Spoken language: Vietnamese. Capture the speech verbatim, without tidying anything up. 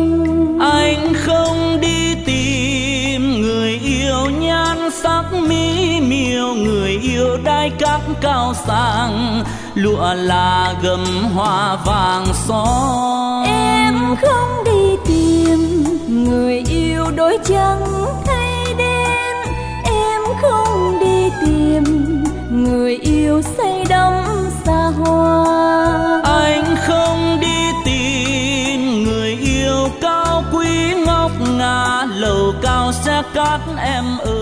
Anh không đi tìm người yêu nhan sắc mỹ miều, người yêu đai cát cao sang, lụa là gấm hoa vàng son. Em không đi tìm người yêu đôi trắng thay đen, em không đi tìm người yêu say đắm xa hoa. Anh không đi tìm người yêu cao quý ngọc ngà, lầu cao xe cát em ơi.